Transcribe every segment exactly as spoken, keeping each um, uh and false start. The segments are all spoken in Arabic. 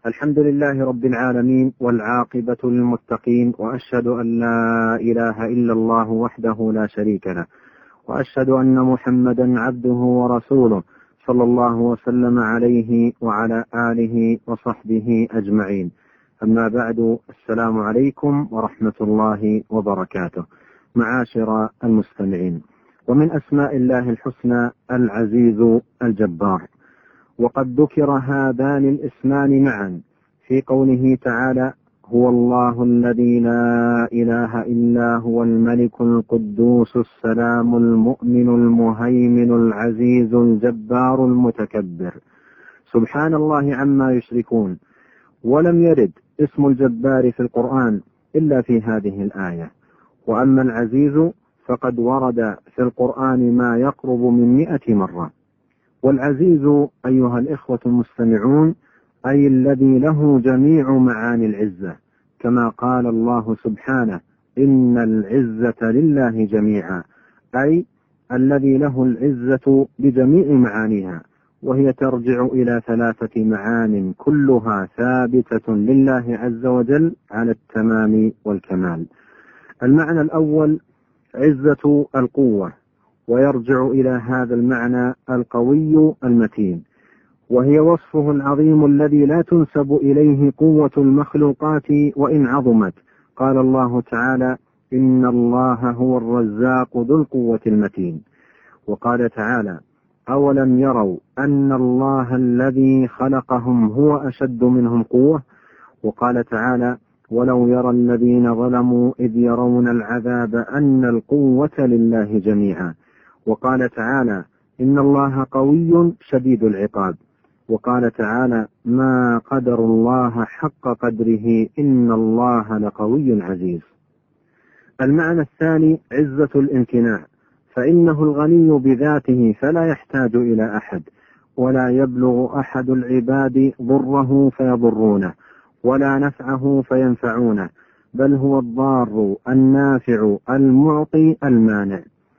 الحمد لله رب العالمين، والعاقبة للمتقين، وأشهد أن لا إله إلا الله وحده لا شريك له، وأشهد أن محمدا عبده ورسوله صلى الله وسلم عليه وعلى آله وصحبه أجمعين. أما بعد، السلام عليكم ورحمة الله وبركاته. معاشر المستمعين، ومن أسماء الله الحسنى العزيز الجبار، وقد ذكر هذان الاسمان معا في قوله تعالى: هو الله الذي لا إله إلا هو الملك القدوس السلام المؤمن المهيمن العزيز الجبار المتكبر، سبحان الله عما يشركون. ولم يرد اسم الجبار في القرآن إلا في هذه الآية. وأما العزيز فقد ورد في القرآن ما يقرب من مئة مرة. والعزيز أيها الإخوة المستمعون أي الذي له جميع معاني العزة، كما قال الله سبحانه: إن العزة لله جميعا، أي الذي له العزة بجميع معانيها، وهي ترجع إلى ثلاثة معان كلها ثابتة لله عز وجل على التمام والكمال. المعنى الأول عزة القوة، ويرجع إلى هذا المعنى القوي المتين، وهي وصفه العظيم الذي لا تنسب إليه قوة المخلوقات وإن عظمت. قال الله تعالى: إن الله هو الرزاق ذو القوة المتين. وقال تعالى: أولم يروا أن الله الذي خلقهم هو أشد منهم قوة. وقال تعالى: ولو يرى الذين ظلموا إذ يرون العذاب أن القوة لله جميعا. وقال تعالى: إن الله قوي شديد العقاب. وقال تعالى: ما قدر الله حق قدره إن الله لقوي عزيز. المعنى الثاني عزة الامتناع، فإنه الغني بذاته فلا يحتاج إلى أحد، ولا يبلغ أحد العباد ضره فيضرونه، ولا نفعه فينفعونه، بل هو الضار النافع المعطي المانع،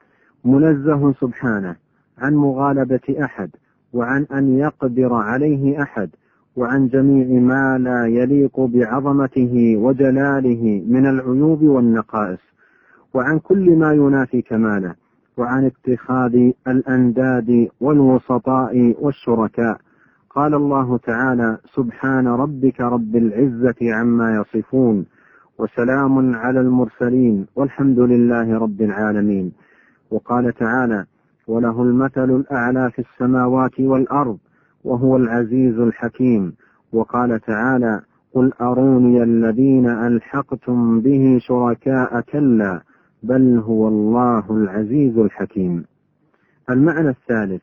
منزه سبحانه عن مغالبة أحد، وعن أن يقدر عليه أحد، وعن جميع ما لا يليق بعظمته وجلاله من العيوب والنقائص، وعن كل ما ينافي كماله، وعن اتخاذ الأنداد والوسطاء والشركاء. قال الله تعالى: سبحان ربك رب العزة عما يصفون، وسلام على المرسلين، والحمد لله رب العالمين. وقال تعالى: وله المثل الأعلى في السماوات والأرض وهو العزيز الحكيم. وقال تعالى: قل أروني الذين ألحقتم به شركاء، كلا بل هو الله العزيز الحكيم. المعنى الثالث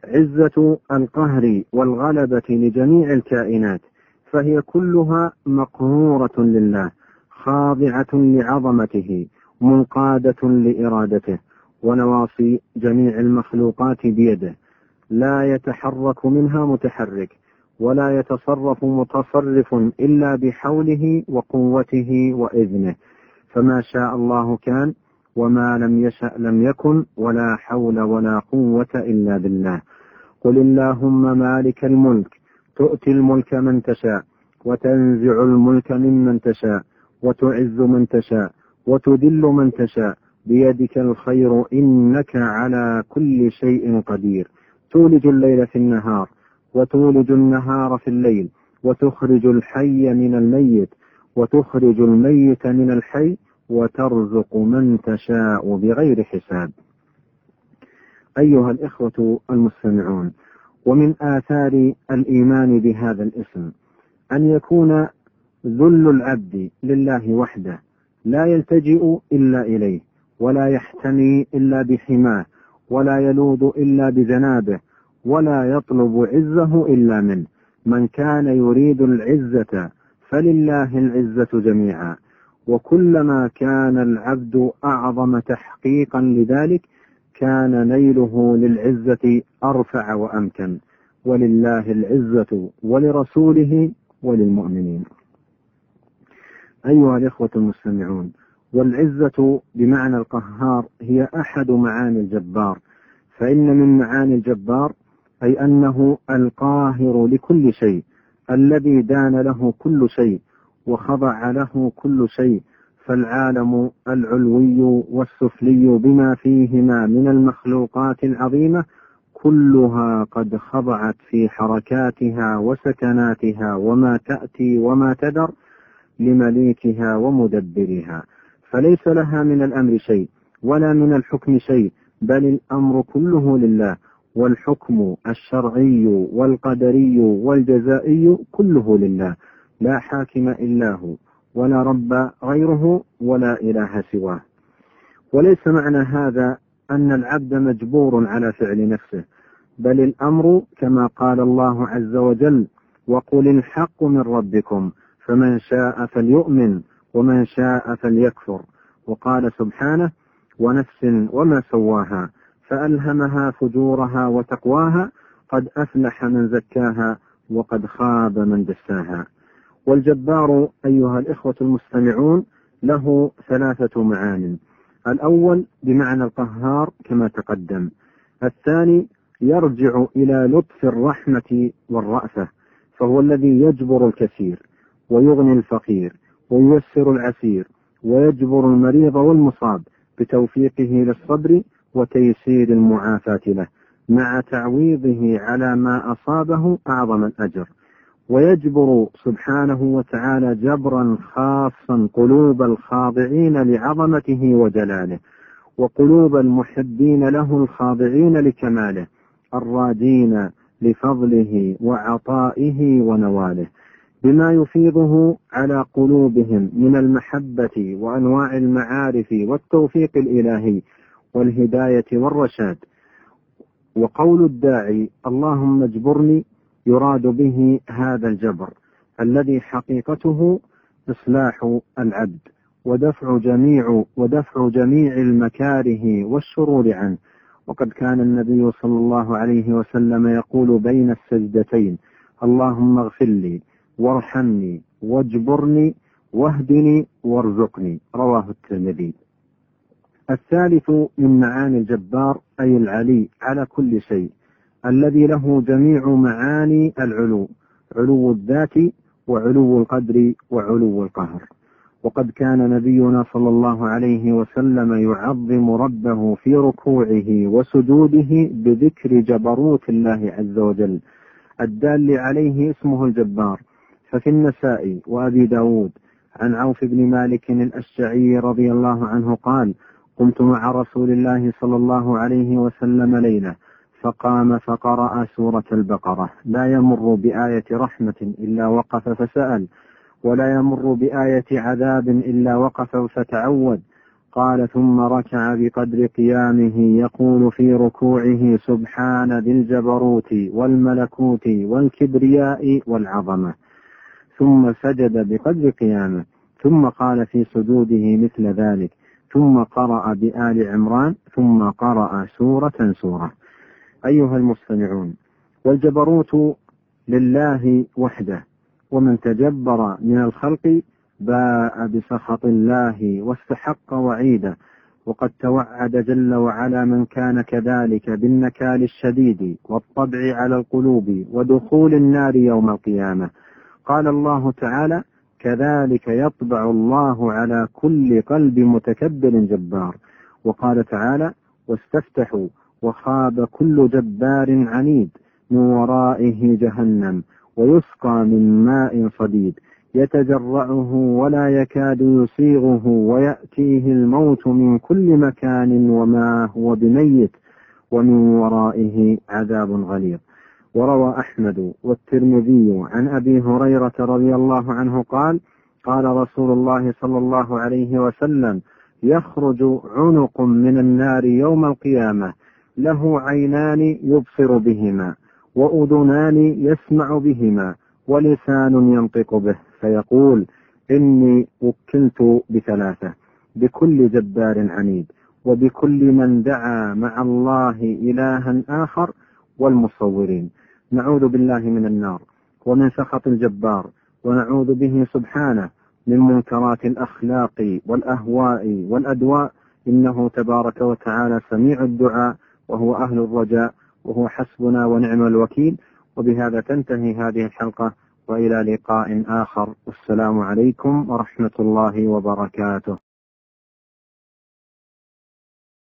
عزة القهر والغلبة لجميع الكائنات، فهي كلها مقهورة لله، خاضعة لعظمته، منقادة لإرادته، ونواصي جميع المخلوقات بيده، لا يتحرك منها متحرك، ولا يتصرف متصرف إلا بحوله وقوته وإذنه، فما شاء الله كان، وما لم يشأ لم يكن، ولا حول ولا قوة إلا بالله. قل اللهم مالك الملك تؤتي الملك من تشاء، وتنزع الملك ممن تشاء، وتعز من تشاء، وتذل من تشاء، بيدك الخير إنك على كل شيء قدير. تولج الليل في النهار، وتولج النهار في الليل، وتخرج الحي من الميت، وتخرج الميت من الحي، وترزق من تشاء بغير حساب. أيها الإخوة المستمعون، ومن آثار الإيمان بهذا الاسم أن يكون ذل العبد لله وحده، لا يلتجئ إلا إليه، ولا يحتمي إلا بحماه، ولا يلوذ إلا بجنابه، ولا يطلب عزه إلا منه. من كان يريد العزة فلله العزة جميعا، وكلما كان العبد أعظم تحقيقا لذلك كان نيله للعزة أرفع وأمكن. ولله العزة ولرسوله وللمؤمنين. أيها الإخوة المستمعون، والعزة بمعنى القهار هي أحد معاني الجبار، فإن من معاني الجبار أي أنه القاهر لكل شيء، الذي دان له كل شيء وخضع له كل شيء، فالعالم العلوي والسفلي بما فيهما من المخلوقات العظيمة كلها قد خضعت في حركاتها وسكناتها وما تأتي وما تدر لمليكها ومدبرها، فليس لها من الأمر شيء ولا من الحكم شيء، بل الأمر كله لله، والحكم الشرعي والقدري والجزائي كله لله، لا حاكم إلا هو، ولا رب غيره، ولا إله سواه. وليس معنى هذا أن العبد مجبور على فعل نفسه، بل الأمر كما قال الله عز وجل: وقل الحق من ربكم فمن شاء فليؤمن ومن شاء فليكفر. وقال سبحانه: ونفس وما سواها فألهمها فجورها وتقواها قد أفلح من زكاها وقد خاب من دساها. والجبار أيها الإخوة المستمعون له ثلاثة معان: الأول بمعنى القهار كما تقدم، الثاني يرجع إلى لطف الرحمة والرأفة، فهو الذي يجبر الكثير ويغني الفقير وييسر العسير ويجبر المريض والمصاب بتوفيقه للصبر وتيسير المعافاة له، مع تعويضه على ما أصابه أعظم الأجر. ويجبر سبحانه وتعالى جبرا خاصا قلوب الخاضعين لعظمته وجلاله، وقلوب المحبين له الخاضعين لكماله، الراجين لفضله وعطائه ونواله، بما يفيضه على قلوبهم من المحبة وأنواع المعارف والتوفيق الإلهي والهداية والرشاد. وقول الداعي اللهم اجبرني يراد به هذا الجبر الذي حقيقته إصلاح العبد ودفع جميع ودفع جميع المكاره والشرور عنه. وقد كان النبي صلى الله عليه وسلم يقول بين السجدتين: اللهم اغفر لي وارحمني واجبرني واهدني وارزقني، رواه الترمذي. الثالث من معاني الجبار أي العلي على كل شيء، الذي له جميع معاني العلو، علو الذات وعلو القدر وعلو القهر. وقد كان نبينا صلى الله عليه وسلم يعظم ربه في ركوعه وسجوده بذكر جبروت الله عز وجل الدال عليه اسمه الجبار. ففي النسائي وأبي داود عن عوف بن مالك الأشجعي رضي الله عنه قال: قمت مع رسول الله صلى الله عليه وسلم ليلة فقام فقرأ سورة البقرة، لا يمر بآية رحمة إلا وقف فسأل، ولا يمر بآية عذاب إلا وقف فتعود. قال: ثم ركع بقدر قيامه يقول في ركوعه: سبحان ذي الجبروت والملكوت والكبرياء والعظمة. ثم سجد بقدر قيامه، ثم قال في سجوده مثل ذلك، ثم قرأ بآل عمران، ثم قرأ سورة سورة. أيها المستمعون، والجبروت لله وحده، ومن تجبر من الخلق باء بسخط الله واستحق وعيده. وقد توعد جل وعلا من كان كذلك بالنكال الشديد والطبع على القلوب ودخول النار يوم القيامة. قال الله تعالى: كذلك يطبع الله على كل قلب متكبر جبار. وقال تعالى: واستفتحوا وخاب كل جبار عنيد من ورائه جهنم ويسقى من ماء صديد يتجرعه ولا يكاد يسيغه ويأتيه الموت من كل مكان وما هو بميت ومن ورائه عذاب غليظ. وروى أحمد والترمذي عن أبي هريرة رضي الله عنه قال: قال رسول الله صلى الله عليه وسلم: يخرج عنق من النار يوم القيامة له عينان يبصر بهما وأذنان يسمع بهما ولسان ينطق به، فيقول: إني وكلت بثلاثة، بكل جبار عنيد، وبكل من دعا مع الله إلها آخر، والمصورين. نعوذ بالله من النار ومن سخط الجبار، ونعوذ به سبحانه من منكرات الأخلاق والأهواء والأدواء، إنه تبارك وتعالى سميع الدعاء وهو أهل الرجاء، وهو حسبنا ونعم الوكيل. وبهذا تنتهي هذه الحلقة، وإلى لقاء آخر، والسلام عليكم ورحمة الله وبركاته.